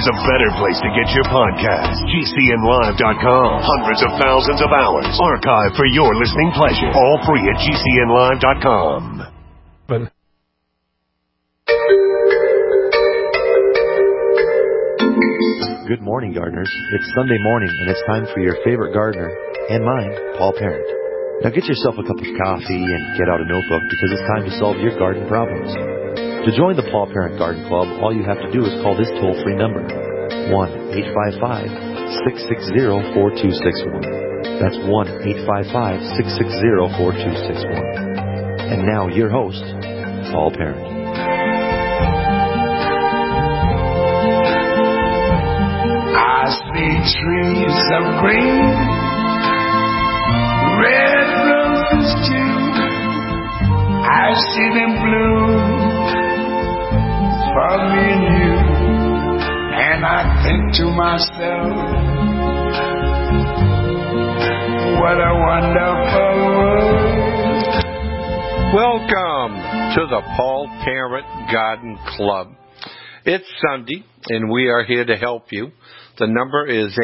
there's a better place to get your podcast. GCNlive.com. Hundreds of thousands of hours archived for your listening pleasure. All free at GCNlive.com. Good morning, gardeners. It's Sunday morning, and it's time for your favorite gardener, and mine, Paul Parent. Now get yourself a cup of coffee and get out a notebook because it's time to solve your garden problems. To join the Paul Parent Garden Club, all you have to do is call this toll-free number, 1-855-660-4261. That's 1-855-660-4261. And now your host, Paul Parent. I see trees of green, red roses too. I see them bloom for me and you. And I think to myself, what a wonderful world. Welcome to the Paul Parent Garden Club. It's Sunday, and we are here to help you. The number is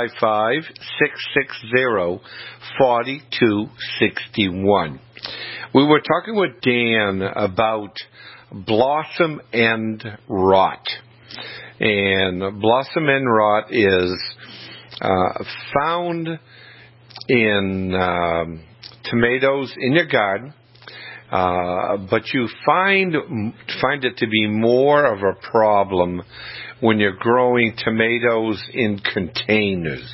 855-660-4261. We were talking with Dan about blossom end rot. And blossom end rot is found in tomatoes in your garden. But you find it to be more of a problem when you're growing tomatoes in containers.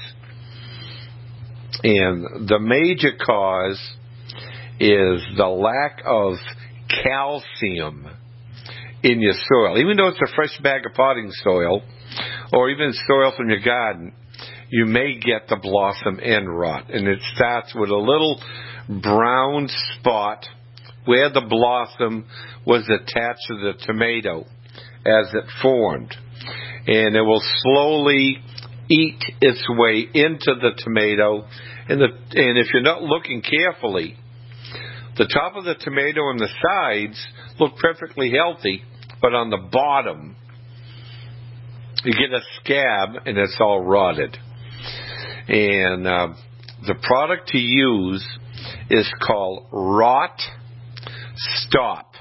And the major cause is the lack of calcium in your soil. Even though it's a fresh bag of potting soil, or even soil from your garden, you may get the blossom end rot. And it starts with a little brown spot where the blossom was attached to the tomato as it formed. And it will slowly eat its way into the tomato. And if you're not looking carefully, the top of the tomato and the sides look perfectly healthy, but on the bottom, you get a scab and it's all rotted. And the product to use is called Rot Stop,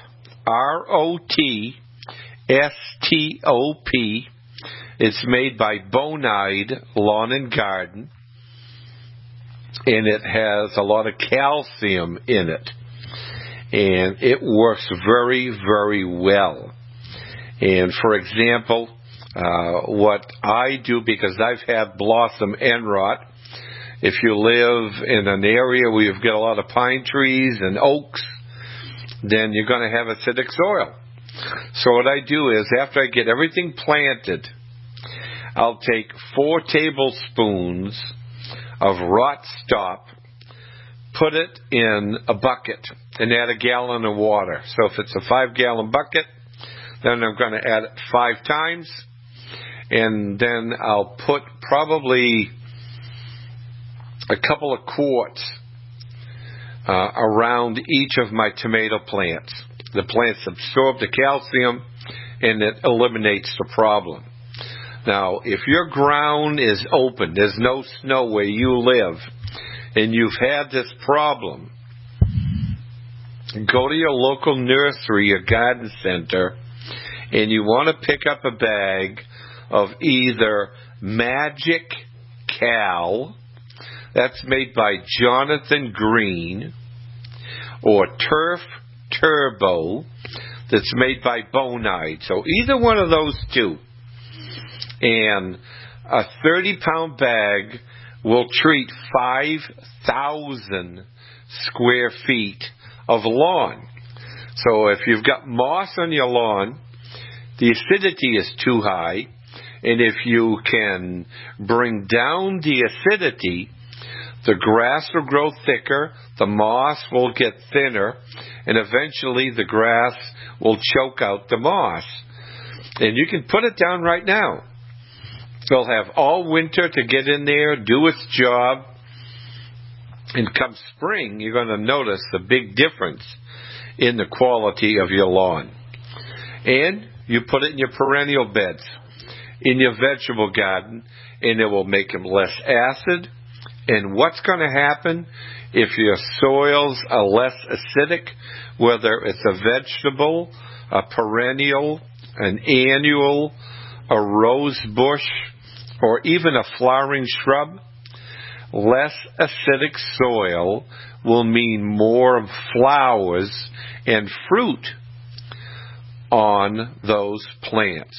ROTSTOP. It's made by Bonide Lawn and Garden, and it has a lot of calcium in it, and it works very, very well. And for example, what I do, because I've had blossom end rot, if you live in an area where you've got a lot of pine trees and oaks, then you're going to have acidic soil. So what I do is, after I get everything planted, I'll take 4 tablespoons of Rot Stop, put it in a bucket, and add a gallon of water. So if it's a 5-gallon bucket, then I'm going to add it 5 times, and then I'll put probably a couple of quarts around each of my tomato plants. The plants absorb the calcium, and it eliminates the problem. Now, if your ground is open, there's no snow where you live, and you've had this problem, go to your local nursery or garden center, and you want to pick up a bag of either Magic Cal, that's made by Jonathan Green, or Turf Turbo, that's made by Bonide. So either one of those two. And a 30-pound bag will treat 5,000 square feet of lawn. So if you've got moss on your lawn, the acidity is too high, and if you can bring down the acidity, the grass will grow thicker, the moss will get thinner, and eventually the grass will choke out the moss. And you can put it down right now. It'll have all winter to get in there, do its job, and come spring, you're going to notice the big difference in the quality of your lawn. And you put it in your perennial beds. in your vegetable garden, and it will make them less acid. And what's going to happen if your soils are less acidic, whether it's a vegetable, a perennial, an annual, a rose bush, or even a flowering shrub? Less acidic soil will mean more flowers and fruit on those plants.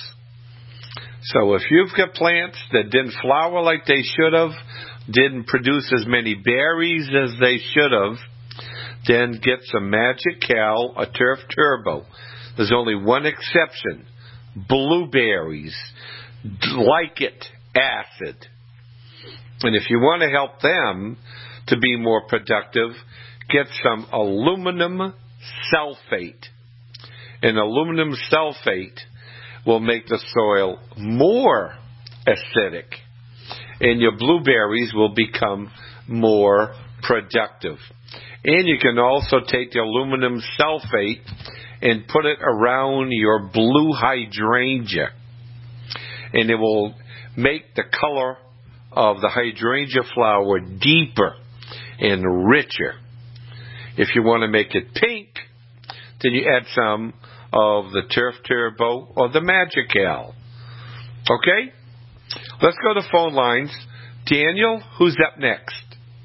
So if you've got plants that didn't flower like they should have, didn't produce as many berries as they should have, then get some Magic Cal, a Turf Turbo. There's only one exception. Blueberries like it acid. And if you want to help them to be more productive, get some aluminum sulfate. And aluminum sulfate will make the soil more acidic, and your blueberries will become more productive. And you can also take the aluminum sulfate and put it around your blue hydrangea, and it will make the color of the hydrangea flower deeper and richer. If you want to make it pink, then you add some of the Turf Turbo or the Magic Cal. Okay? Let's go to phone lines. Daniel, who's up next?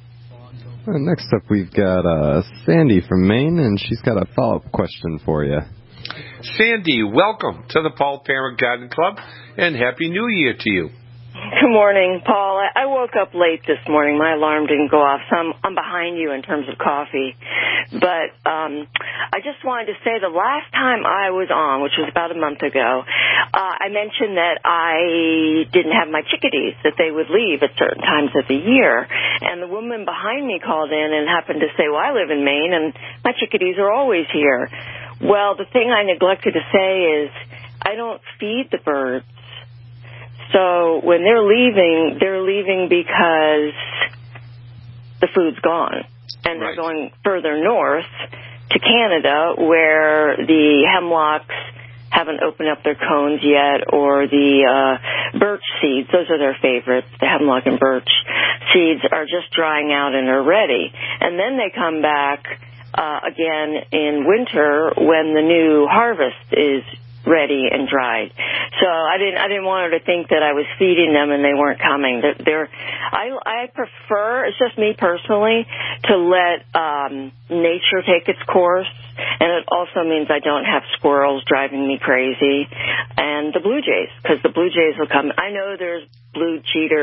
Next up, we've got Sandy from Maine, and she's got a follow-up question for you. Sandy, welcome to the Paul Parent Garden Club, and Happy New Year to you. Good morning, Paul. I woke up late this morning. My alarm didn't go off, so I'm behind you in terms of coffee. But I just wanted to say the last time I was on, which was about a month ago, I mentioned that I didn't have my chickadees, that they would leave at certain times of the year. And the woman behind me called in and happened to say, well, I live in Maine, and my chickadees are always here. Well, the thing I neglected to say is I don't feed the birds. So when they're leaving because the food's gone. And they're going further north to Canada where the hemlocks haven't opened up their cones yet, or the birch seeds, those are their favorites, the hemlock and birch seeds are just drying out and are ready. And then they come back again in winter when the new harvest is ready and dried. So I didn't want her to think that I was feeding them and they weren't coming. I prefer, it's just me personally, to let nature take its course, and it also means I don't have squirrels driving me crazy, and the blue jays, because the blue jays will come. I know there's blue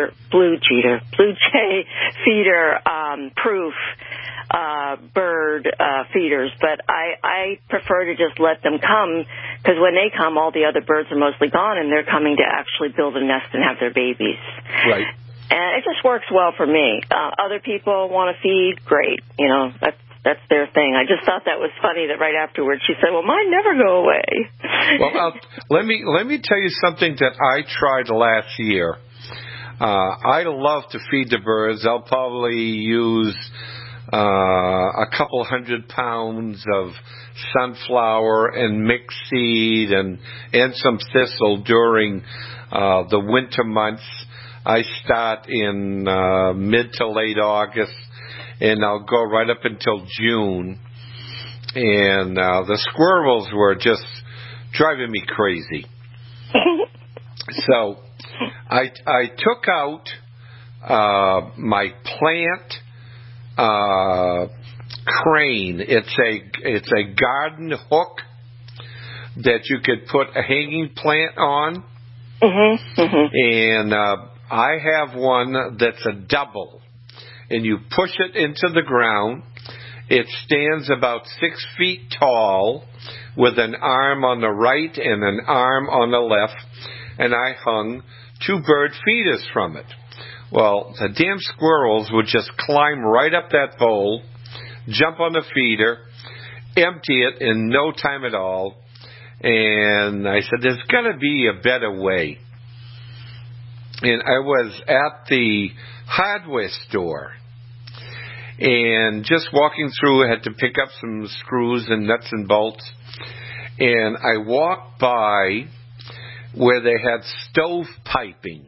jay feeder proof bird feeders, but I prefer to just let them come, because when they come, all the other birds are mostly gone, and they're coming to actually build a nest and have their babies. Right. And it just works well for me. Other people want to feed, great. You know, that's their thing. I just thought that was funny that right afterwards she said, well, mine never go away. Well, let me tell you something that I tried last year. I love to feed the birds. I'll probably use a couple 100 pounds of sunflower and mixed seed and some thistle during the winter months. I start in mid to late August, and I'll go right up until June. And the squirrels were just driving me crazy. So I took out my plant crane. It's a garden hook that you could put a hanging plant on. And I have one that's a double, and you push it into the ground. It stands about 6 feet tall with an arm on the right and an arm on the left, and I hung 2 bird feeders from it. Well, the damn squirrels would just climb right up that pole, jump on the feeder, empty it in no time at all. And I said, there's got to be a better way. And I was at the hardware store, and just walking through, I had to pick up some screws and nuts and bolts. And I walked by where they had stove piping.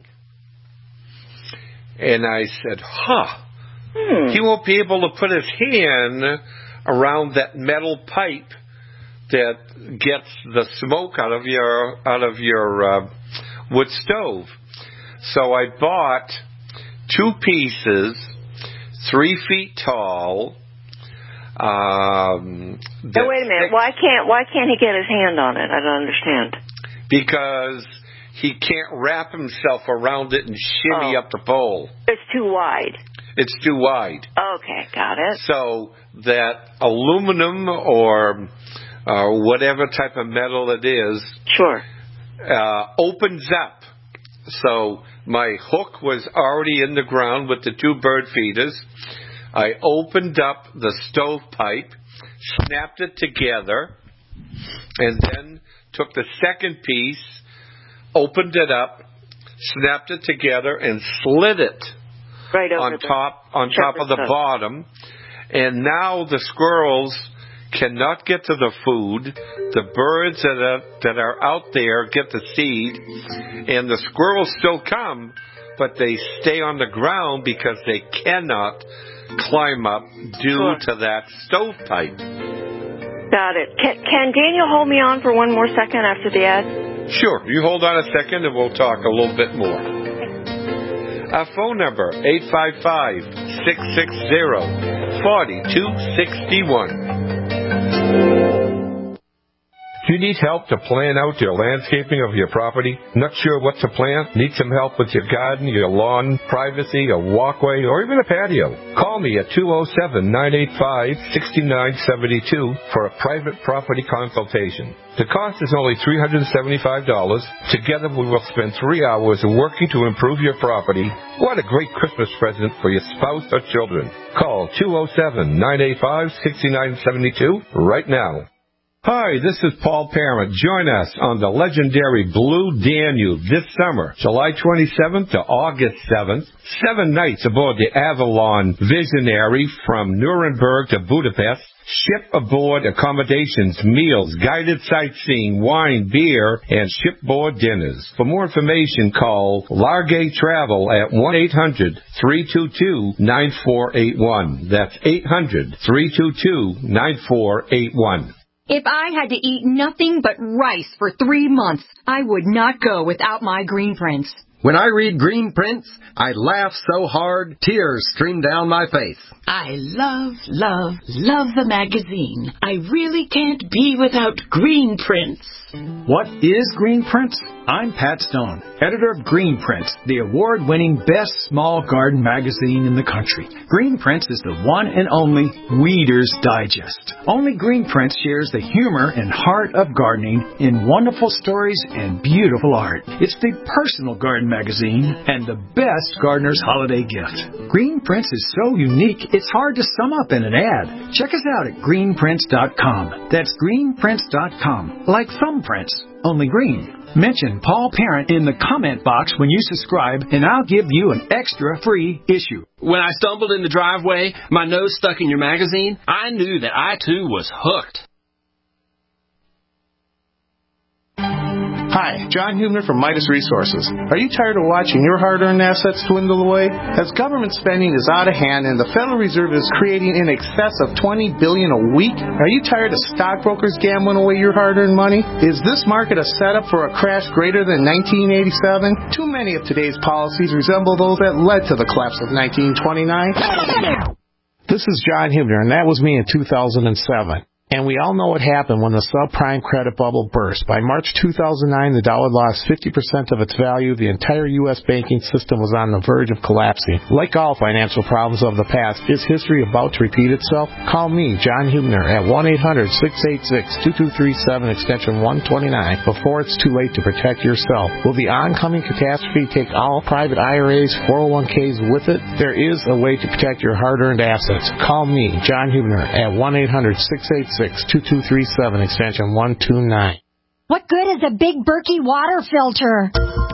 And I said, he won't be able to put his hand around that metal pipe that gets the smoke out of your wood stove. So I bought 2 pieces, 3 feet tall. Wait a minute. Why can't he get his hand on it? I don't understand. Because he can't wrap himself around it and shimmy up the pole. It's too wide. It's too wide. Okay, got it. So that aluminum or whatever type of metal it is, sure, opens up. So my hook was already in the ground with the 2 bird feeders. I opened up the stovepipe, snapped it together, and then took the second piece, opened it up, snapped it together, and slid it right over on top of the bottom. And now the squirrels cannot get to the food. The birds that are out there get the seed, and the squirrels still come, but they stay on the ground because they cannot climb up due to that stovepipe. Got it. Can Daniel hold me on for one more second after the ad? Sure. You hold on a second and we'll talk a little bit more. Our phone number, 855-660-4261. Do you need help to plan out your landscaping of your property? Not sure what to plant? Need some help with your garden, your lawn, privacy, a walkway, or even a patio? Call me at 207-985-6972 for a private property consultation. The cost is only $375. Together we will spend 3 hours working to improve your property. What a great Christmas present for your spouse or children. Call 207-985-6972 right now. Hi, this is Paul Parent. Join us on the legendary Blue Danube this summer, July 27th to August 7th. 7 nights aboard the Avalon Visionary from Nuremberg to Budapest. Ship aboard accommodations, meals, guided sightseeing, wine, beer, and shipboard dinners. For more information, call Largay Travel at 1-800-322-9481. That's 800-322-9481. If I had to eat nothing but rice for 3 months, I would not go without my Green Prints. When I read Green Prints, I laugh so hard, tears stream down my face. I love the magazine. I really can't be without Green Prints. What is Green Prints? I'm Pat Stone, editor of Green Prints, the award-winning best small garden magazine in the country. Green Prints is the one and only Weeder's Digest. Only Green Prints shares the humor and heart of gardening in wonderful stories and beautiful art. It's the personal garden magazine and the best gardener's holiday gift. Green Prints is so unique, it's hard to sum up in an ad. Check us out at greenprints.com. That's greenprints.com. Like thumbprints, only green. Mention Paul Parent in the comment box when you subscribe, and I'll give you an extra free issue. When I stumbled in the driveway, my nose stuck in your magazine, I knew that I too was hooked. Hi, John Hubner from Midas Resources. Are you tired of watching your hard-earned assets dwindle away? As government spending is out of hand and the Federal Reserve is creating in excess of $20 billion a week, are you tired of stockbrokers gambling away your hard-earned money? Is this market a setup for a crash greater than 1987? Too many of today's policies resemble those that led to the collapse of 1929. This is John Hubner, and that was me in 2007. And we all know what happened when the subprime credit bubble burst. By March 2009, the dollar lost 50% of its value. The entire U.S. banking system was on the verge of collapsing. Like all financial problems of the past, is history about to repeat itself? Call me, John Hubner, at 1-800-686-2237, extension 129, before it's too late to protect yourself. Will the oncoming catastrophe take all private IRAs, 401ks with it? There is a way to protect your hard-earned assets. Call me, John Hubner, at 1-800-686-2237, extension 129. What good is a big Berkey water filter?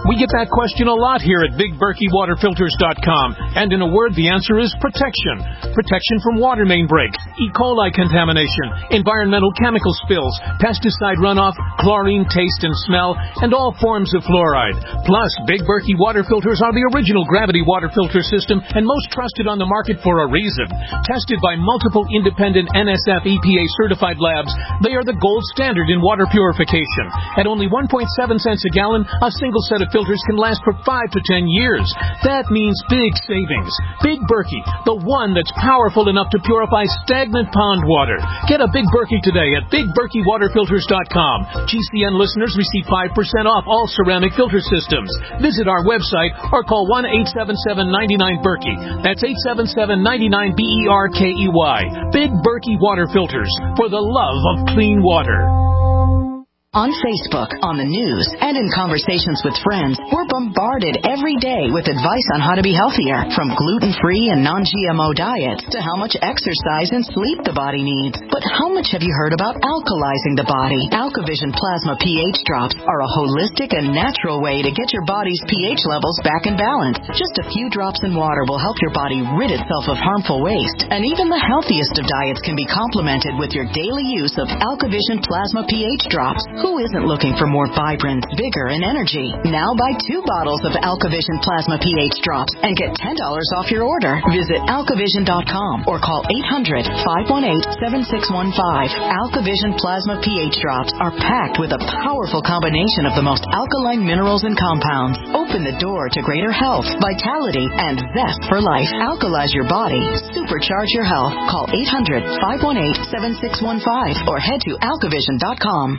We get that question a lot here at BigBerkeyWaterFilters.com. And in a word, the answer is protection. Protection from water main break, E. coli contamination, environmental chemical spills, pesticide runoff, chlorine taste and smell, and all forms of fluoride. Plus, Big Berkey water filters are the original gravity water filter system and most trusted on the market for a reason. Tested by multiple independent NSF EPA certified labs, they are the gold standard in water purification. At only 1.7 cents a gallon, a single set of filters can last for 5 to 10 years. That means big savings. Big Berkey, the one that's powerful enough to purify stagnant pond water. Get a Big Berkey today at BigBerkeyWaterFilters.com. GCN listeners receive 5% off all ceramic filter systems. Visit our website or call 1-877-99-BERKEY. That's 877-99-BERKEY. Big Berkey Water Filters, for the love of clean water. On Facebook, on the news, and in conversations with friends, we're bombarded every day with advice on how to be healthier, from gluten-free and non-GMO diets to how much exercise and sleep the body needs. But how much have you heard about alkalizing the body? AlkaVision Plasma pH drops are a holistic and natural way to get your body's pH levels back in balance. Just a few drops in water will help your body rid itself of harmful waste. And even the healthiest of diets can be complemented with your daily use of AlkaVision Plasma pH drops. Who isn't looking for more vibrance, vigor, and energy? Now buy 2 bottles of AlkaVision Plasma pH drops and get $10 off your order. Visit AlkaVision.com or call 800-518-7615. AlkaVision Plasma pH drops are packed with a powerful combination of the most alkaline minerals and compounds. Open the door to greater health, vitality, and zest for life. Alkalize your body. Supercharge your health. Call 800-518-7615 or head to AlkaVision.com.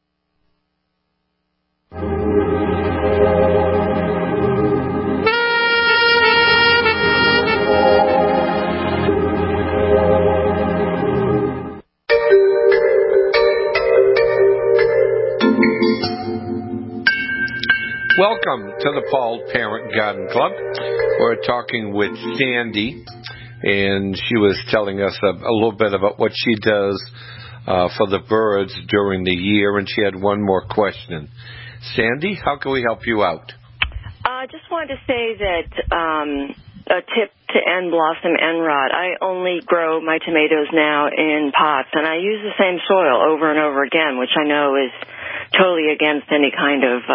Welcome to the Paul Parent Garden Club. We're talking with Sandy, and she was telling us a little bit about what she does for the birds during the year, and she had one more question. Sandy, how can we help you out? I just wanted to say that a tip to end blossom end rot. I only grow my tomatoes now in pots, and I use the same soil over and over again, which I know is totally against any kind of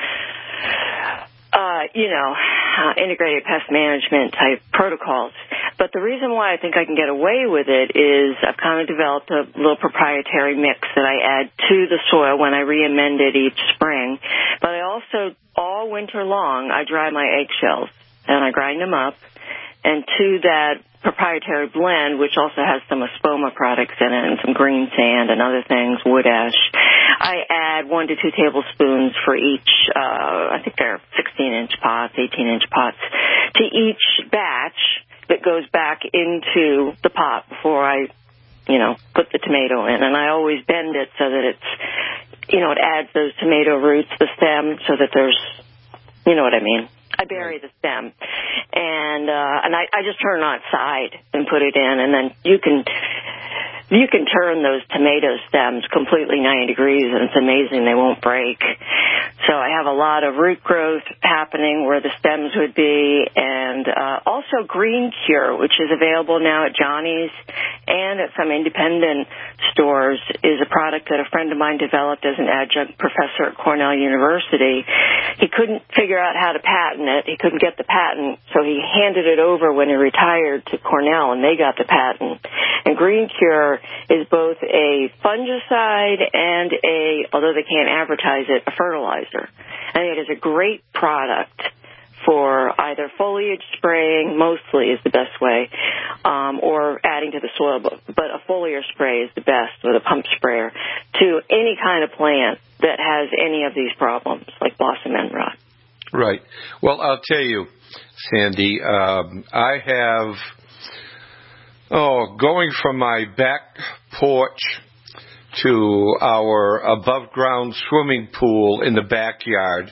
integrated pest management type protocols. But the reason why I think I can get away with it is I've kind of developed a little proprietary mix that I add to the soil when I re-amend it each spring. But I also, all winter long, I dry my eggshells and I grind them up. And to that proprietary blend, which also has some Espoma products in it and some green sand and other things, wood ash, I add 1 to 2 tablespoons for each, I think they're 16-inch pots, 18-inch pots, to each batch that goes back into the pot before I, put the tomato in. And I always bend it so that it's, it adds those tomato roots, the stem, so that there's, you know what I mean. I bury the stem, and I just turn it on its side and put it in, and then you can turn those tomato stems completely 90 degrees, and it's amazing they won't break. So I have a lot of root growth happening where the stems would be, and also Green Cure, which is available now at Johnny's and at some independent stores, is a product that a friend of mine developed as an adjunct professor at Cornell University. He couldn't figure out how to patent it. He couldn't get the patent, so he handed it over when he retired to Cornell, and they got the patent. And Green Cure is both a fungicide and although they can't advertise it, a fertilizer. I think it is a great product for either foliage spraying, mostly is the best way, or adding to the soil. But a foliar spray is the best with a pump sprayer to any kind of plant that has any of these problems, like blossom end rot. Right. Well, I'll tell you, Sandy, I have, going from my back porch to our above-ground swimming pool in the backyard,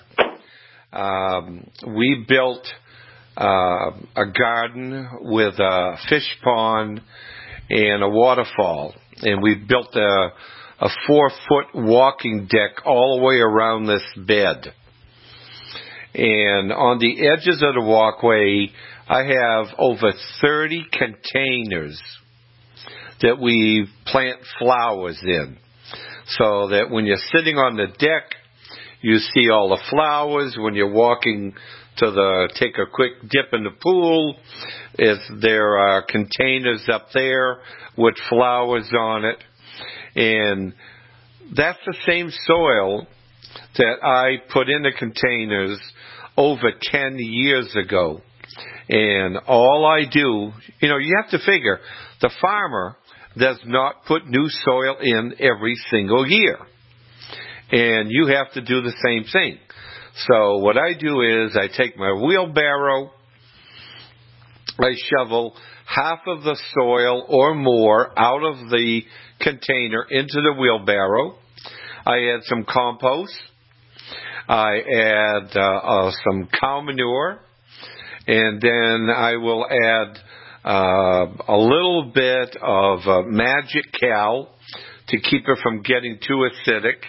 we built a garden with a fish pond and a waterfall, and we built a 4-foot walking deck all the way around this bed. And on the edges of the walkway, I have over 30 containers that we plant flowers in. So that when you're sitting on the deck, you see all the flowers. When you're walking to take a quick dip in the pool, there are containers up there with flowers on it. And that's the same soil that I put in the containers over 10 years ago. And all I do, you have to figure, the farmer does not put new soil in every single year. And you have to do the same thing. So what I do is I take my wheelbarrow, I shovel half of the soil or more out of the container into the wheelbarrow. I add some compost. I add some cow manure. And then I will add a little bit of Magic Cal to keep it from getting too acidic.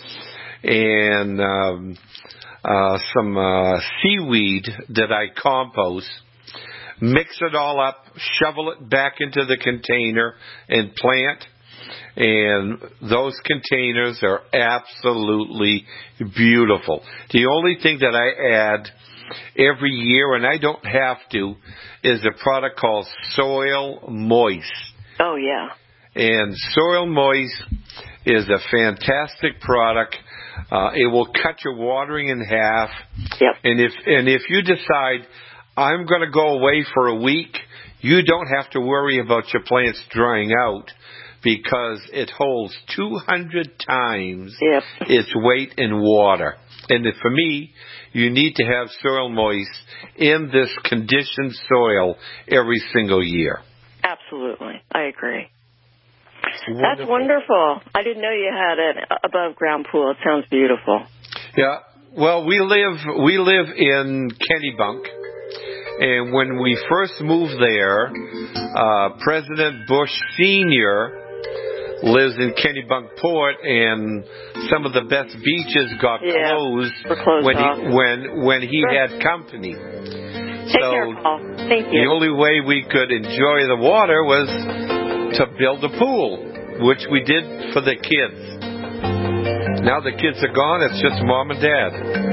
And some seaweed that I compost. Mix it all up, shovel it back into the container, and plant. And those containers are absolutely beautiful. The only thing that I add every year, and I don't have to, is a product called Soil Moist. Oh, yeah. And Soil Moist is a fantastic product. It will cut your watering in half. Yep. And if you decide, I'm going to go away for a week, you don't have to worry about your plants drying out because it holds 200 times its weight in water. And for me, you need to have Soil Moist in this conditioned soil every single year. Absolutely. I agree. Wonderful. That's wonderful. I didn't know you had an above-ground pool. It sounds beautiful. Yeah. Well, we live in Kennebunk. And when we first moved there, President Bush Sr. lives in Kennebunkport, and some of the best beaches got closed when he had company. Take care, Paul. Thank you. The only way we could enjoy the water was to build a pool, which we did for the kids. Now the kids are gone, it's just mom and dad.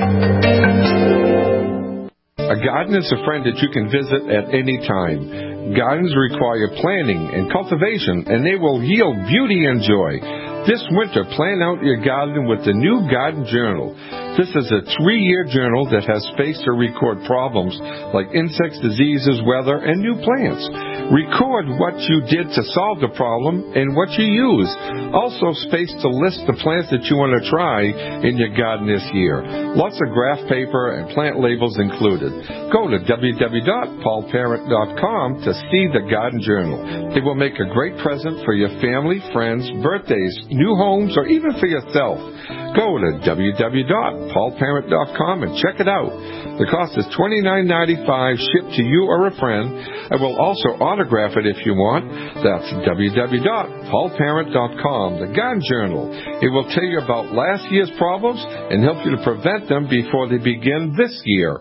A garden is a friend that you can visit at any time. Gardens require planning and cultivation, and they will yield beauty and joy. This winter, plan out your garden with the new Garden Journal. This is a 3-year journal that has space to record problems like insects, diseases, weather, and new plants. Record what you did to solve the problem and what you use. Also space to list the plants that you want to try in your garden this year. Lots of graph paper and plant labels included. Go to www.paulparent.com to see the Garden Journal. It will make a great present for your family, friends, birthdays, new homes, or even for yourself. Go to www.paulparent.com and check it out. The cost is $29.95 shipped to you or a friend. I will also autograph it if you want. That's www.paulparent.com, the Garden Journal. It will tell you about last year's problems and help you to prevent them before they begin this year.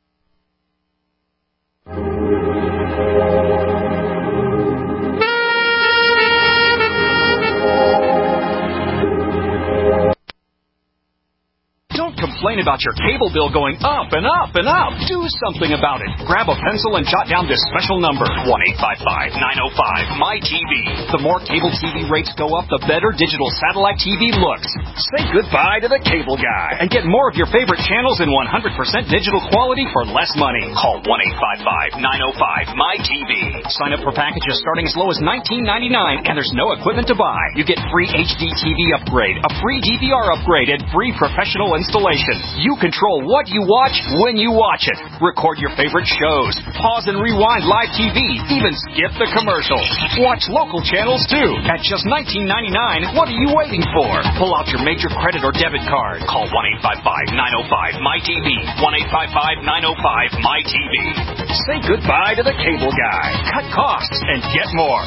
Complain about your cable bill going up and up and up. Do something about it. Grab a pencil and jot down this special number, 1-855-905-MY-TV. The more cable TV rates go up, the better digital satellite TV looks. Say goodbye to the cable guy and get more of your favorite channels in 100% digital quality for less money. Call 1-855-905-MY-TV. Sign up for packages starting as low as $19.99, and there's no equipment to buy. You get free HD TV upgrade, a free DVR upgrade, and free professional installation. You control what you watch when you watch it. Record your favorite shows. Pause and rewind live TV. Even skip the commercials. Watch local channels too. At just $19.99, what are you waiting for? Pull out your major credit or debit card. Call 1-855-905-MY-TV. 1-855-905-MY-TV. Say goodbye to the cable guy. Cut costs and get more.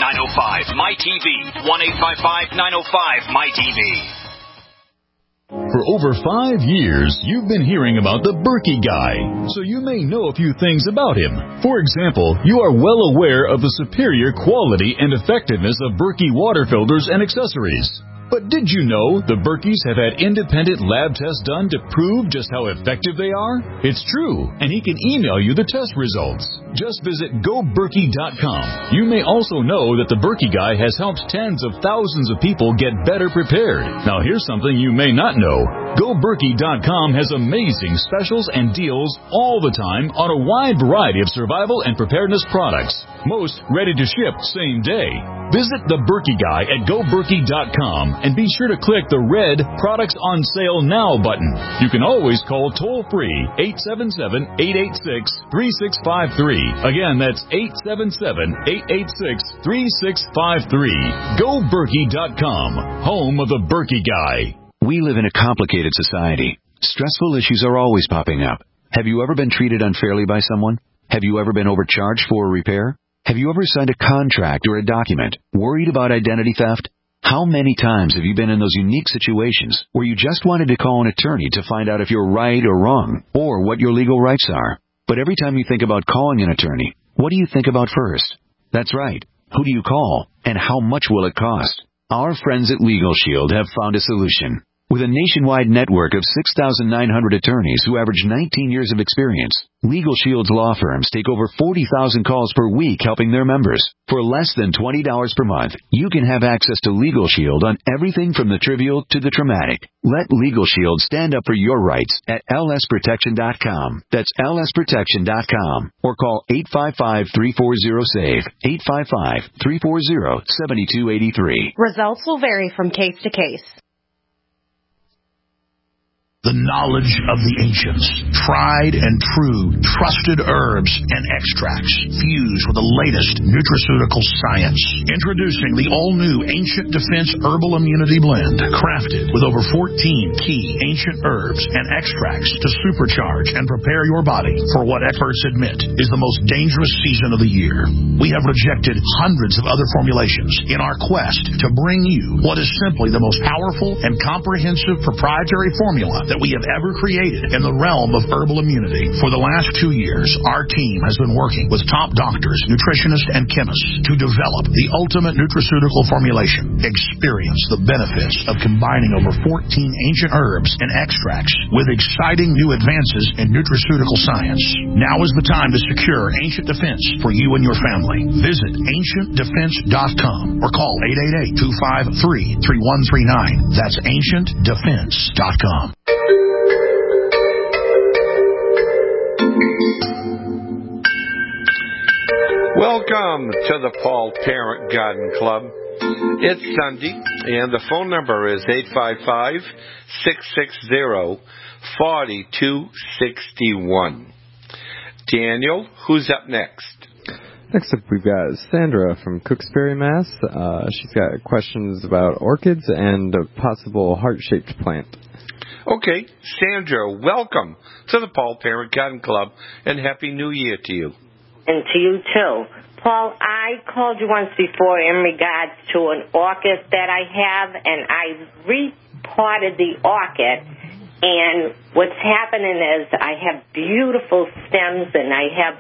1-855-905-MY-TV. 1-855-905-MY-TV. For over 5 years, you've been hearing about the Berkey Guy, so you may know a few things about him. For example, you are well aware of the superior quality and effectiveness of Berkey water filters and accessories. But did you know the Berkeys have had independent lab tests done to prove just how effective they are? It's true, and he can email you the test results. Just visit GoBerkey.com. You may also know that the Berkey Guy has helped tens of thousands of people get better prepared. Now here's something you may not know. GoBerkey.com has amazing specials and deals all the time on a wide variety of survival and preparedness products. Most ready to ship same day. Visit the Berkey Guy at GoBerkey.com and be sure to click the red Products on Sale Now button. You can always call toll-free 877-886-3653. Again, that's 877-886-3653. GoBerkey.com, home of the Berkey Guy. We live in a complicated society. Stressful issues are always popping up. Have you ever been treated unfairly by someone? Have you ever been overcharged for a repair? Have you ever signed a contract or a document worried about identity theft? How many times have you been in those unique situations where you just wanted to call an attorney to find out if you're right or wrong, or what your legal rights are? But every time you think about calling an attorney, what do you think about first? That's right. Who do you call, and how much will it cost? Our friends at Legal Shield have found a solution. With a nationwide network of 6,900 attorneys who average 19 years of experience, Legal Shield's law firms take over 40,000 calls per week helping their members. For less than $20 per month, you can have access to Legal Shield on everything from the trivial to the traumatic. Let Legal Shield stand up for your rights at lsprotection.com. That's lsprotection.com. Or call 855-340-SAVE, 855-340-7283. Results will vary from case to case. The knowledge of the ancients, tried and true, trusted herbs and extracts, fused with the latest nutraceutical science. Introducing the all-new Ancient Defense Herbal Immunity Blend, crafted with over 14 key ancient herbs and extracts to supercharge and prepare your body for what experts admit is the most dangerous season of the year. We have rejected hundreds of other formulations in our quest to bring you what is simply the most powerful and comprehensive proprietary formula that we have ever created in the realm of herbal immunity. For the last 2 years, our team has been working with top doctors, nutritionists, and chemists to develop the ultimate nutraceutical formulation. Experience the benefits of combining over 14 ancient herbs and extracts with exciting new advances in nutraceutical science. Now is the time to secure Ancient Defense for you and your family. Visit AncientDefense.com or call 888-253-3139. That's AncientDefense.com. Welcome to the Paul Parent Garden Club. It's Sunday, and the phone number is 855-660-4261. Daniel, who's up next? Next up, we've got Sandra from Cooksbury, Mass. She's got questions about orchids and a possible heart-shaped plant. Okay, Sandra, welcome to the Paul Parent Garden Club, and Happy New Year to you. And to you, too. Paul, I called you once before in regards to an orchid that I have, and I repotted the orchid, and what's happening is I have beautiful stems, and I have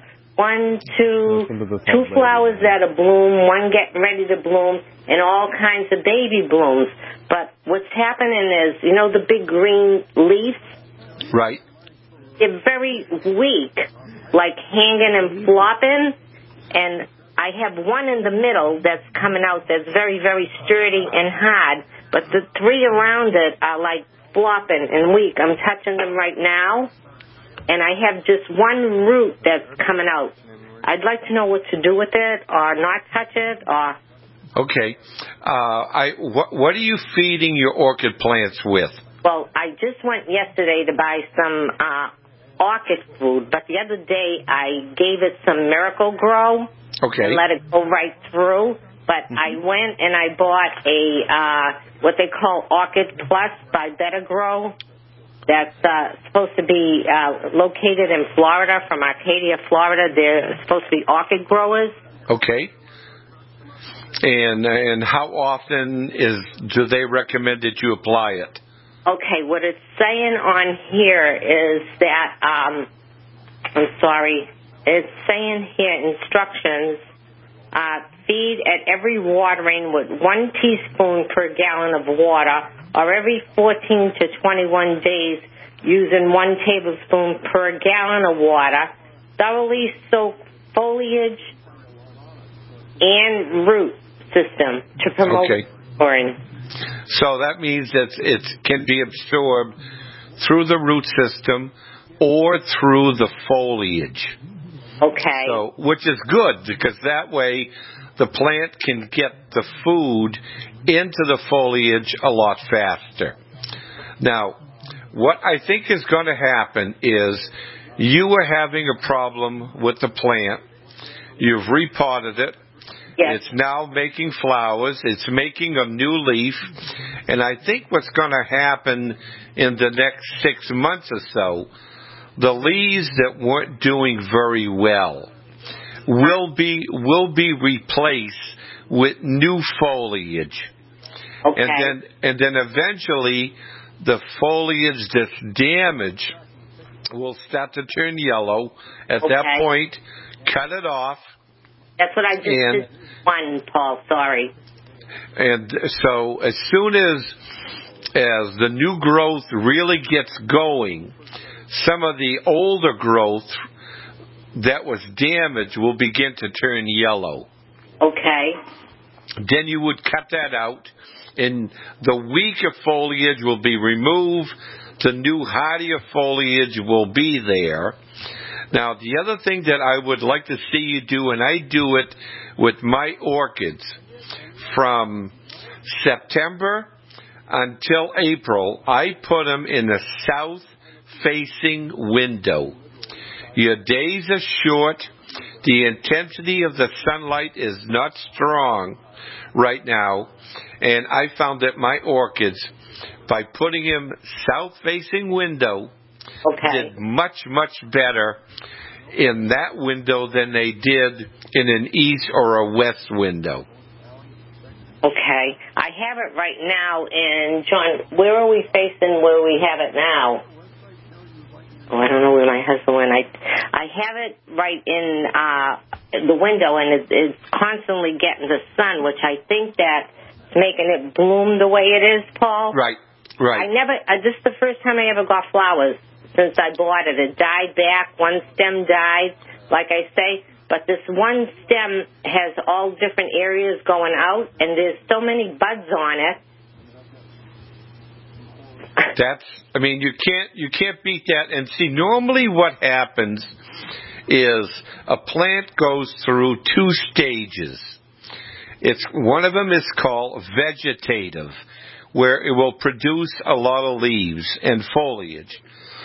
two flowers that are bloom, one getting ready to bloom, and all kinds of baby blooms. But what's happening is, you know the big green leaves? Right. They're very weak, like hanging and flopping, and I have one in the middle that's coming out that's very, very sturdy and hard, but the three around it are like flopping and weak. I'm touching them right now, and I have just one root that's coming out. I'd like to know what to do with it, or not touch it, or... Okay. What are you feeding your orchid plants with? Well, I just went yesterday to buy some orchid food, but the other day I gave it some Miracle Grow. Okay. And let it go right through. But I went and I bought a what they call Orchid Plus by Better Grow. That's supposed to be located in Florida, from Arcadia, Florida. They're supposed to be orchid growers. Okay. And how often do they recommend that you apply it? Okay, what it's saying on here is that, I'm sorry, it's saying here, instructions, feed at every watering with 1 teaspoon per gallon of water, or every 14 to 21 days using 1 tablespoon per gallon of water. Thoroughly soak foliage and root system to promote flowering. So that means that it can be absorbed through the root system or through the foliage. Okay. So, which is good, because that way the plant can get the food into the foliage a lot faster. Now, what I think is going to happen is you are having a problem with the plant. You've repotted it. Yes. It's now making flowers. It's making a new leaf. And I think what's going to happen in the next 6 months or so, the leaves that weren't doing very well will be replaced with new foliage. Okay. And then eventually the foliage that's damaged will start to turn yellow. At that point, cut it off. That's what I just did one, Paul. Sorry. And so as soon as the new growth really gets going, some of the older growth that was damaged will begin to turn yellow. Okay. Then you would cut that out, and the weaker foliage will be removed. The new hardier foliage will be there. Now, the other thing that I would like to see you do, and I do it with my orchids, from September until April, I put them in a south-facing window. Your days are short. The intensity of the sunlight is not strong right now. And I found that my orchids, by putting them south-facing window, did much, much better in that window than they did in an east or a west window. Okay. I have it right now in, John, where are we facing where we have it now? Oh, I don't know where my husband went. I have it right in the window, and it's constantly getting the sun, which I think that's making it bloom the way it is, Paul. Right. This is the first time I ever got flowers since I bought it. It died back. One stem died, like I say. But this one stem has all different areas going out, and there's so many buds on it. You can't beat that. And see, normally what happens is a plant goes through 2 stages. One of them is called vegetative, where it will produce a lot of leaves and foliage.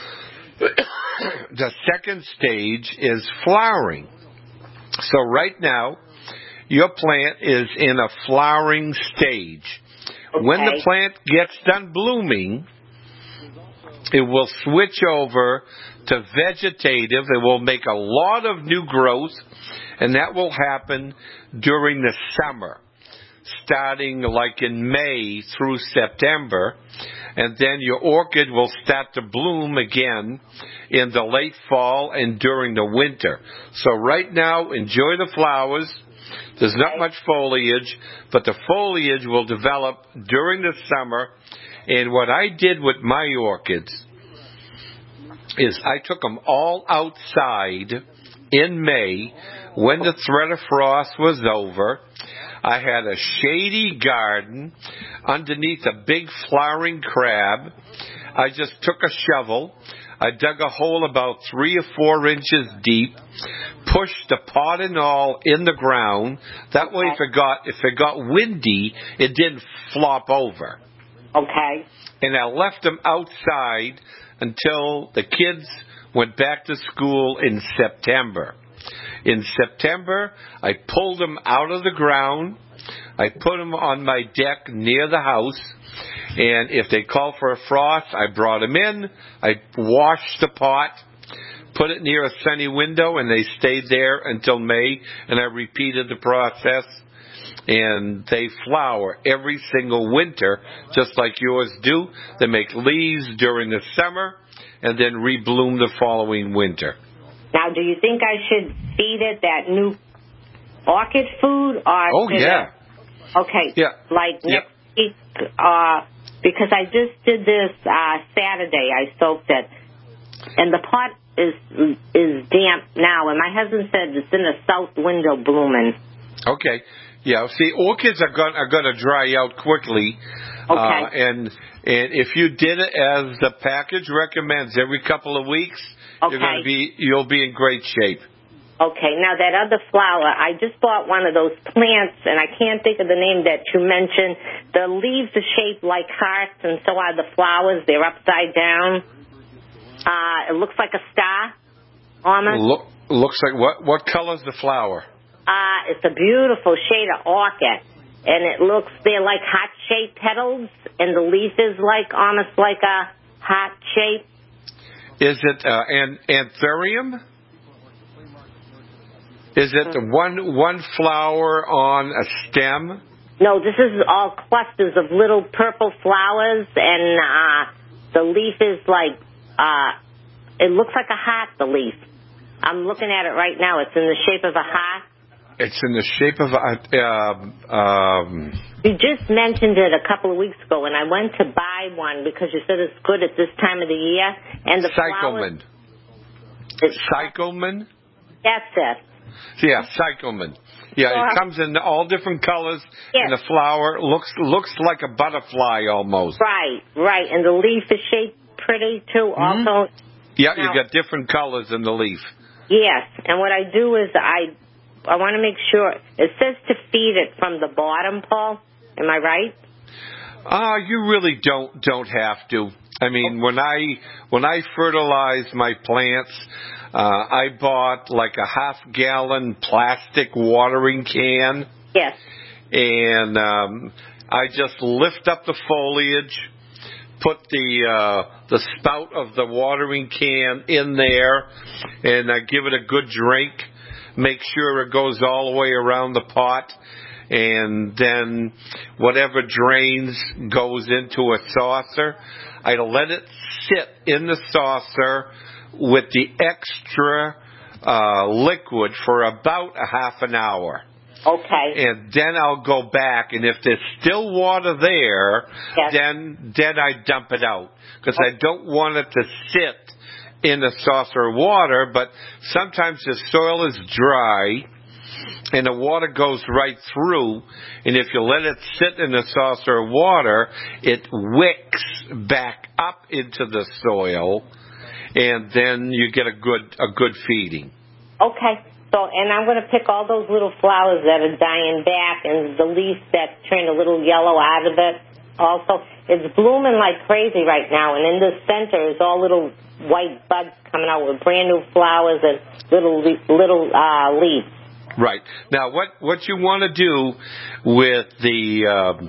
The second stage is flowering. So right now, your plant is in a flowering stage. Okay. When the plant gets done blooming, it will switch over to vegetative. It will make a lot of new growth, and that will happen during the summer, starting like in May through September, and then your orchid will start to bloom again in the late fall and during the winter. So right now, enjoy the flowers. There's not much foliage, but the foliage will develop during the summer. And what I did with my orchids is I took them all outside in May when the threat of frost was over. I had a shady garden underneath a big flowering crab. I just took a shovel. I dug a hole about 3 or 4 inches deep, pushed the pot and all in the ground. That way, if it got windy, it didn't flop over. Okay. And I left them outside until the kids went back to school in September. In September, I pulled them out of the ground. I put them on my deck near the house. And if they called for a frost, I brought them in. I washed the pot, put it near a sunny window, and they stayed there until May. And I repeated the process. and they flower every single winter, just like yours do. They make leaves during the summer and then rebloom the following winter. Now, do you think I should feed it that new orchid food? Or Okay. Yeah. Like next week, because I just did this Saturday. I soaked it, and the pot is damp now. And my husband said it's in the south window blooming. Okay. Yeah. See, orchids are going to dry out quickly. Okay. And if you did it as the package recommends, every couple of weeks, you'll be in great shape. Okay, now that other flower, I just bought one of those plants, and I can't think of the name that you mentioned. The leaves are shaped like hearts, and so are the flowers. They're upside down. It looks like a star, almost. Looks like what color's the flower? It's a beautiful shade of orchid, and they're like heart-shaped petals, and the leaf is almost like a heart shape. Is it anthurium? Is it one flower on a stem? No, this is all clusters of little purple flowers, and the leaf is it looks like a heart, the leaf. I'm looking at it right now. It's in the shape of a heart. It's in the shape of a... You just mentioned it a couple of weeks ago, and I went to buy one because you said it's good at this time of the year. And the Cyclamen. Cyclamen? That's it. Yeah, cyclamen. Yeah, it comes in all different colors, and the flower looks like a butterfly almost. Right. And the leaf is shaped pretty, too, also. Yeah, you got different colors in the leaf. Yes, and what I do is I want to make sure, it says to feed it from the bottom, Paul. Am I right? You really don't have to. I mean, when I fertilize my plants, I bought like a half-gallon plastic watering can. Yes. And I just lift up the foliage, put the spout of the watering can in there, and I give it a good drink. Make sure it goes all the way around the pot, and then whatever drains goes into a saucer. I let it sit in the saucer with the extra liquid for about a half an hour. Okay. And then I'll go back, and if there's still water there, then I dump it out, because I don't want it to sit in a saucer of water. But sometimes the soil is dry and the water goes right through, and if you let it sit in a saucer of water, it wicks back up into the soil, and then you get a good feeding. Okay. So, and I'm going to pick all those little flowers that are dying back, and the leaf that's turned a little yellow out of it. Also, it's blooming like crazy right now, and in the center is all little white buds coming out with brand new flowers and little leaves. Right. Now, what you want to do with the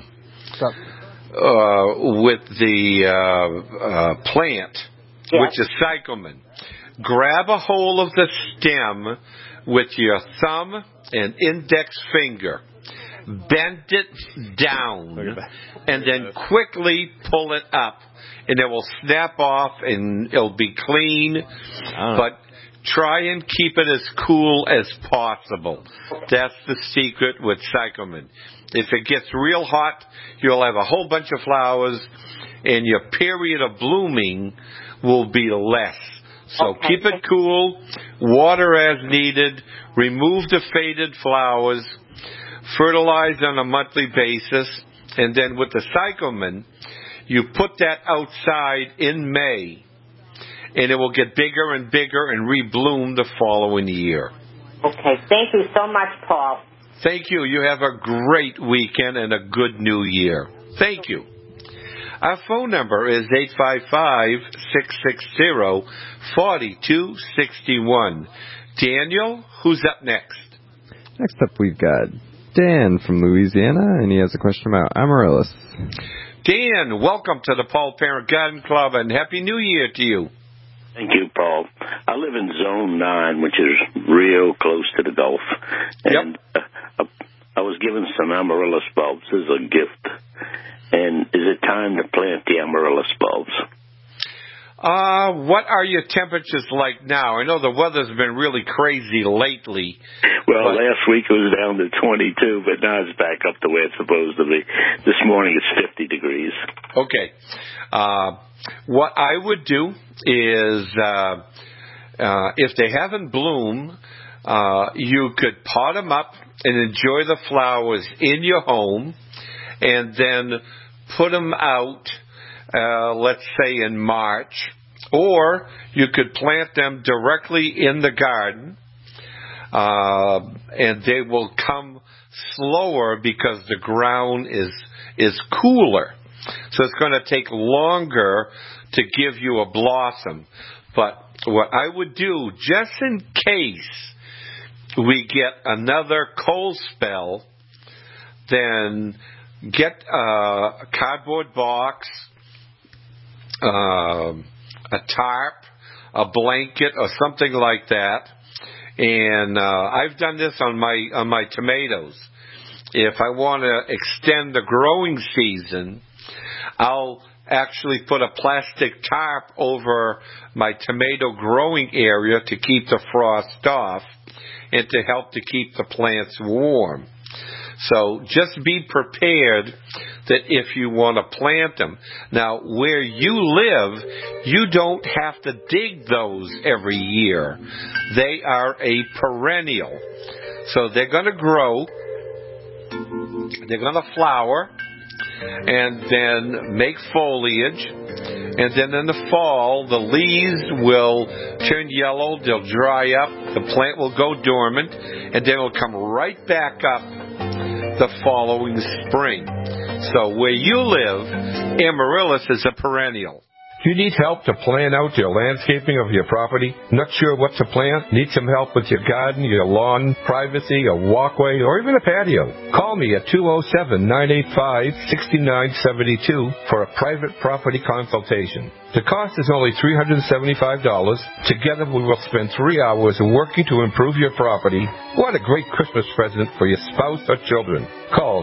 plant, which is cyclamen, grab a hold of the stem with your thumb and index finger, bend it down, and then quickly pull it up, and it will snap off and it'll be clean. But try and keep it as cool as possible. That's the secret with cyclamen. If it gets real hot, you'll have a whole bunch of flowers, and your period of blooming will be less. So keep it cool, water as needed, remove the faded flowers, fertilize on a monthly basis, and then with the cyclamen, you put that outside in May, and it will get bigger and bigger and rebloom the following year. Okay, thank you so much, Paul. Thank you. You have a great weekend and a good new year. Thank you. Our phone number is 855-660-4261. Daniel, who's up next? Next up, we've got Dan from Louisiana, and he has a question about amaryllis. Dan, welcome to the Paul Parent Garden Club, and Happy New Year to you. Thank you, Paul. I live in Zone 9, which is real close to the Gulf. And a I was given some amaryllis bulbs as a gift. And is it time to plant the amaryllis bulbs? What are your temperatures like now? I know the weather's been really crazy lately. Well, last week it was down to 22, but now it's back up the way it's supposed to be. This morning it's 50 degrees. Okay. What I would do is, if they haven't bloomed, you could pot them up and enjoy the flowers in your home, and then put them out, let's say in March, or you could plant them directly in the garden, and they will come slower because the ground is cooler. So it's going to take longer to give you a blossom. But what I would do, just in case we get another cold spell, then get a cardboard box, a tarp, a blanket, or something like that. And I've done this on my tomatoes. If I want to extend the growing season, I'll actually put a plastic tarp over my tomato growing area to keep the frost off and to help to keep the plants warm. So just be prepared that if you want to plant them. Now, where you live, you don't have to dig those every year. They are a perennial. So they're going to grow, they're going to flower, and then make foliage. And then in the fall, the leaves will turn yellow, they'll dry up, the plant will go dormant, and then it'll come right back up the following spring. So where you live, amaryllis is a perennial. Do you need help to plan out your landscaping of your property? Not sure what to plant? Need some help with your garden, your lawn, privacy, a walkway, or even a patio? Call me at 207-985-6972 for a private property consultation. The cost is only $375. Together we will spend 3 hours working to improve your property. What a great Christmas present for your spouse or children. Call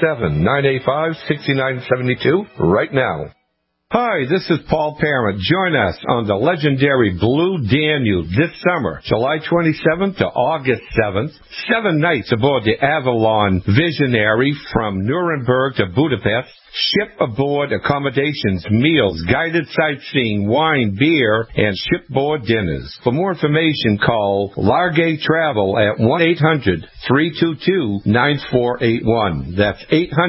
207-985-6972 right now. Hi, this is Paul Parent. Join us on the legendary Blue Danube this summer, July 27th to August 7th. 7 nights aboard the Avalon Visionary from Nuremberg to Budapest. Ship aboard accommodations, meals, guided sightseeing, wine, beer, and shipboard dinners. For more information, call Largay Travel at 1-800-322-9481. That's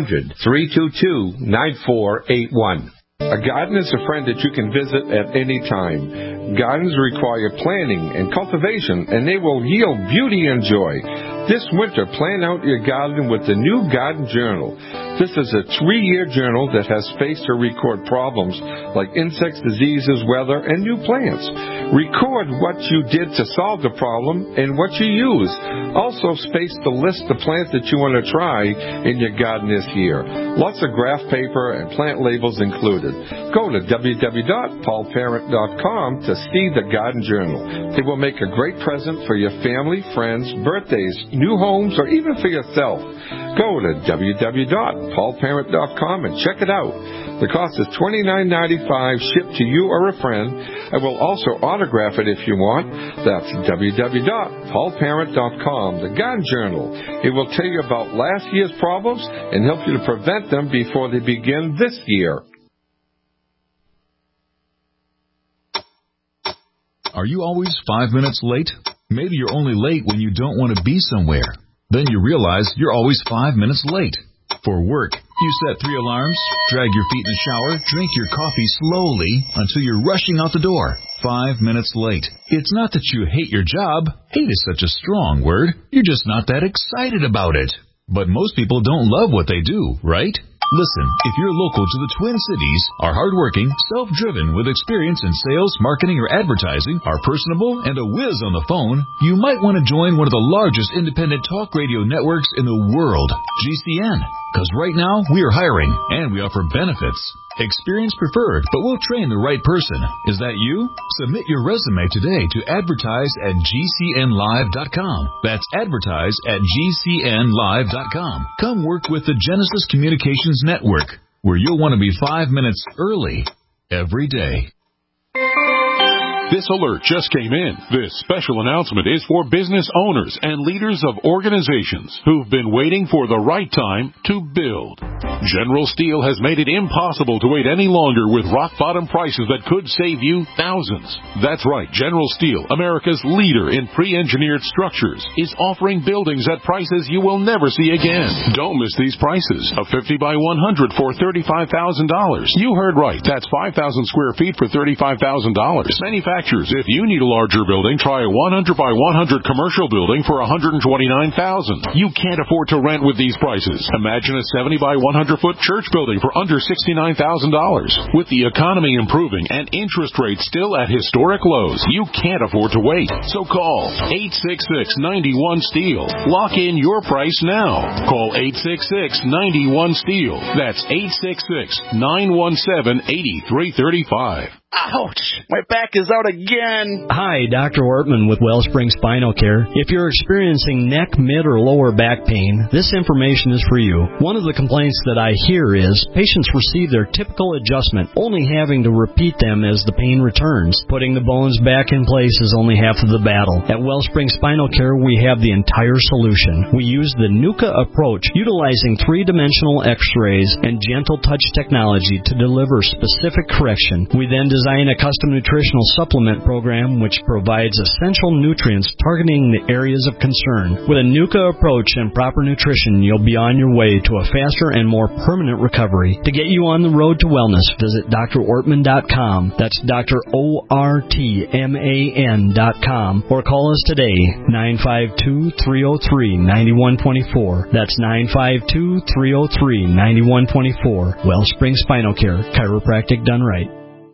800-322-9481. A garden is a friend that you can visit at any time. Gardens require planning and cultivation, and they will yield beauty and joy. This winter, plan out your garden with the new Garden Journal. This is a 3-year journal that has space to record problems like insects, diseases, weather, and new plants. Record what you did to solve the problem and what you use. Also space to list the plants that you want to try in your garden this year. Lots of graph paper and plant labels included. Go to www.paulparent.com to see the Garden Journal. It will make a great present for your family, friends, birthdays, new homes, or even for yourself. Go to www.paulparent.com and check it out. The cost is $29.95 shipped to you or a friend. I will also autograph it if you want. That's www.paulparent.com, the Garden Journal. It will tell you about last year's problems and help you to prevent them before they begin this year. Are you always 5 minutes late? Maybe you're only late when you don't want to be somewhere. Then you realize you're always 5 minutes late. For work, you set 3 alarms, drag your feet in the shower, drink your coffee slowly until you're rushing out the door. 5 minutes late. It's not that you hate your job. Hate is such a strong word. You're just not that excited about it. But most people don't love what they do, right? Listen, if you're local to the Twin Cities, are hardworking, self-driven, with experience in sales, marketing, or advertising, are personable, and a whiz on the phone, you might want to join one of the largest independent talk radio networks in the world, GCN. Because right now, we are hiring, and we offer benefits. Experience preferred, but we'll train the right person. Is that you? Submit your resume today to advertise@gcnlive.com. That's advertise@gcnlive.com. Come work with the Genesis Communications Network, where you'll want to be 5 minutes early every day. This alert just came in. This special announcement is for business owners and leaders of organizations who've been waiting for the right time to build. General Steel has made it impossible to wait any longer with rock-bottom prices that could save you thousands. That's right, General Steel, America's leader in pre-engineered structures, is offering buildings at prices you will never see again. Don't miss these prices. A 50 by 100 for $35,000. You heard right. That's 5,000 square feet for $35,000. Manufacturers, if you need a larger building, try a 100 by 100 commercial building for $129,000. You can't afford to rent with these prices. Imagine a 70 by 100-foot church building for under $69,000. With the economy improving and interest rates still at historic lows, you can't afford to wait. So call 866-91-STEEL. Lock in your price now. Call 866-91-STEEL. That's 866-917-8335. Ouch! My back is out again! Hi, Dr. Ortman with Wellspring Spinal Care. If you're experiencing neck, mid, or lower back pain, this information is for you. One of the complaints that I hear is patients receive their typical adjustment, only having to repeat them as the pain returns. Putting the bones back in place is only half of the battle. At Wellspring Spinal Care, we have the entire solution. We use the NUCA approach, utilizing three-dimensional x-rays and gentle touch technology to deliver specific correction. We then design a custom nutritional supplement program which provides essential nutrients targeting the areas of concern. With a NUCA approach and proper nutrition, you'll be on your way to a faster and more permanent recovery. To get you on the road to wellness, visit drortman.com. That's drortman.com, or call us today, 952-303-9124. That's 952-303-9124. Wellspring Spinal Care, chiropractic done right.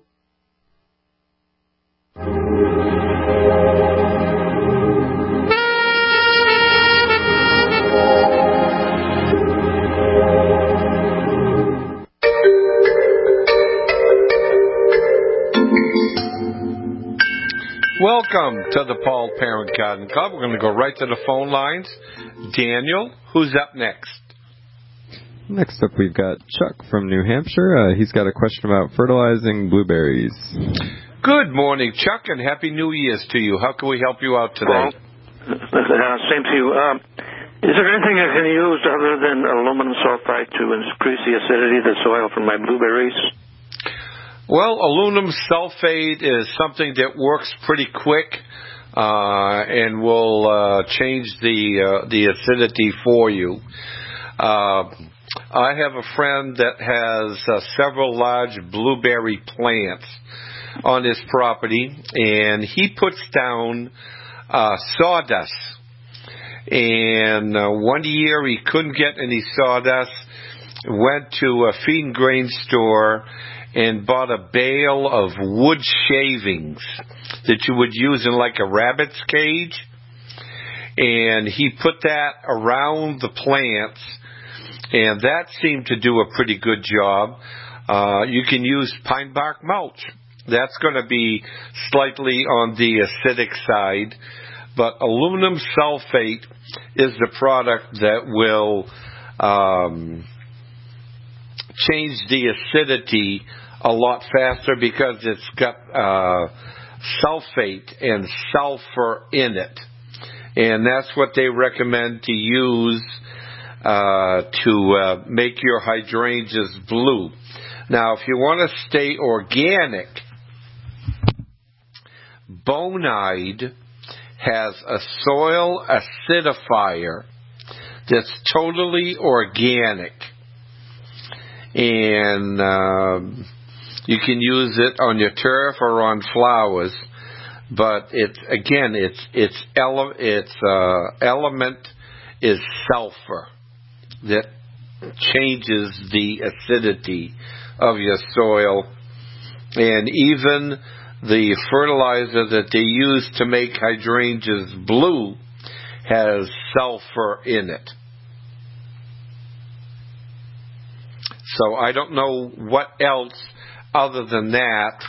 Welcome to the Paul Parent Garden Club. We're going to go right to the phone lines. Daniel, who's up next? Next up, we've got Chuck from New Hampshire. He's got a question about fertilizing blueberries. Good morning, Chuck, and Happy New Year's to you. How can we help you out today? Well, same to you. Is there anything I can use other than aluminum sulfide to increase the acidity of the soil for my blueberries? Well, aluminum sulfate is something that works pretty quick and will change the acidity for you. I have a friend that has several large blueberry plants on his property, and he puts down sawdust. And one year he couldn't get any sawdust, went to a feed and grain store and bought a bale of wood shavings that you would use in like a rabbit's cage. And he put that around the plants, and that seemed to do a pretty good job. You can use pine bark mulch. That's going to be slightly on the acidic side, but aluminum sulfate is the product that will change the acidity a lot faster because it's got sulfate and sulfur in it. And that's what they recommend to use to make your hydrangeas blue. Now, if you want to stay organic, Bonide has a soil acidifier that's totally organic. And you can use it on your turf or on flowers. But its element is sulfur that changes the acidity of your soil. And even the fertilizer that they use to make hydrangeas blue has sulfur in it. So I don't know what else other than that.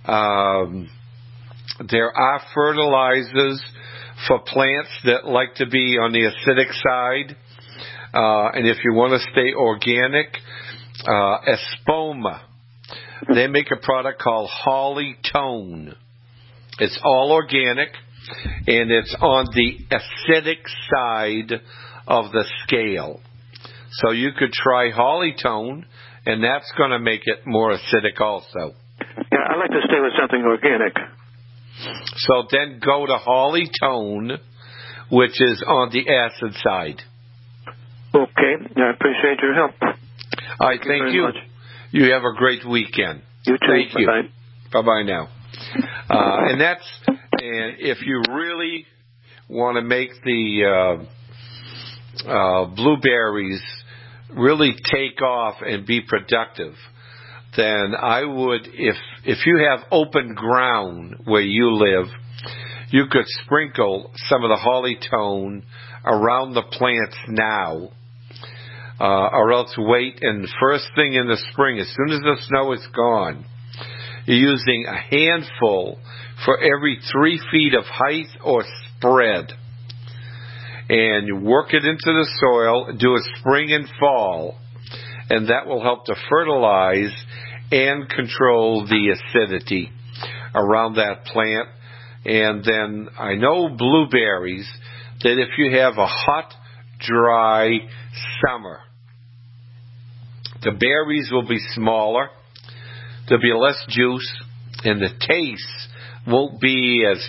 There are fertilizers for plants that like to be on the acidic side. And if you want to stay organic, Espoma. They make a product called Holly Tone. It's all organic, and it's on the acidic side of the scale. So you could try Holly Tone, and that's going to make it more acidic also. Yeah, I like to stay with something organic. So then go to Holly Tone, which is on the acid side. Okay, I appreciate your help. All right, thank you. Much. You have a great weekend. You too. Thank you. Bye-bye. Bye-bye now. And if you really want to make the blueberries really take off and be productive, then I would, if you have open ground where you live, you could sprinkle some of the Holly Tone around the plants now, or else wait, and first thing in the spring, as soon as the snow is gone, you're using a handful for every 3 feet of height or spread. And you work it into the soil, do a spring and fall, and that will help to fertilize and control the acidity around that plant. And then I know blueberries, that if you have a hot, dry summer, the berries will be smaller, there'll be less juice, and the taste won't be as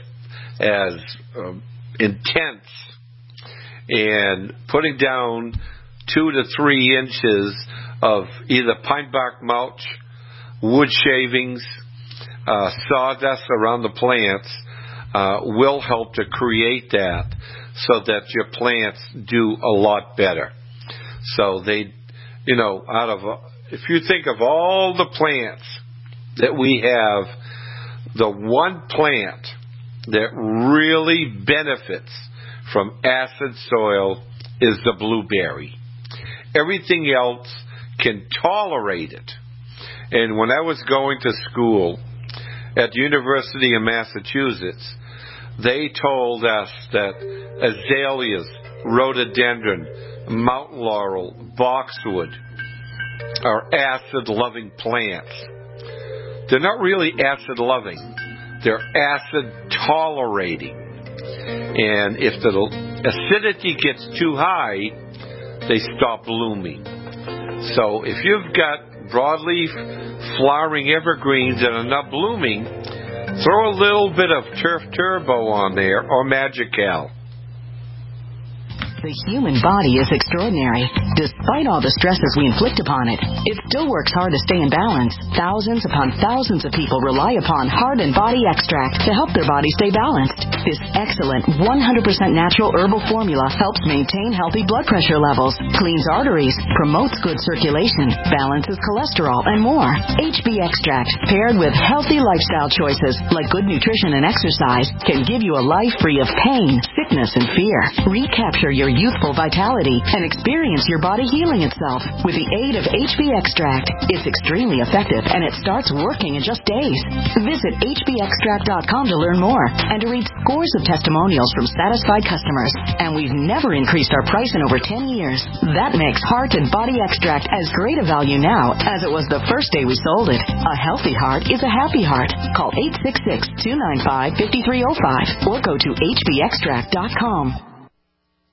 intense. And putting down 2 to 3 inches of either pine bark mulch, wood shavings, sawdust around the plants will help to create that, so that your plants do a lot better. So they, if you think of all the plants that we have, the one plant that really benefits from acid soil is the blueberry. Everything else can tolerate it. And when I was going to school at the University of Massachusetts, they told us that azaleas, rhododendron, mountain laurel, boxwood are acid-loving plants. They're not really acid-loving. They're acid-tolerating. And if the acidity gets too high, they stop blooming. So if you've got broadleaf flowering evergreens that are not blooming, throw a little bit of Turf Turbo on there or Magical. The human body is extraordinary. Despite all the stresses we inflict upon it, it still works hard to stay in balance. Thousands upon thousands of people rely upon Heart and Body Extract to help their body stay balanced. This excellent 100% natural herbal formula helps maintain healthy blood pressure levels, cleans arteries, promotes good circulation, balances cholesterol, and more. HB Extract, paired with healthy lifestyle choices like good nutrition and exercise, can give you a life free of pain, sickness, and fear. Recapture your youthful vitality and experience your body healing itself with the aid of HB Extract. It's extremely effective, and it starts working in just days. Visit hbextract.com to learn more and to read scores of testimonials from satisfied customers. And we've never increased our price in over 10 years. That makes Heart and Body Extract as great a value now as it was the first day we sold it. A healthy heart is a happy heart. Call 866-295-5305 or go to hbextract.com.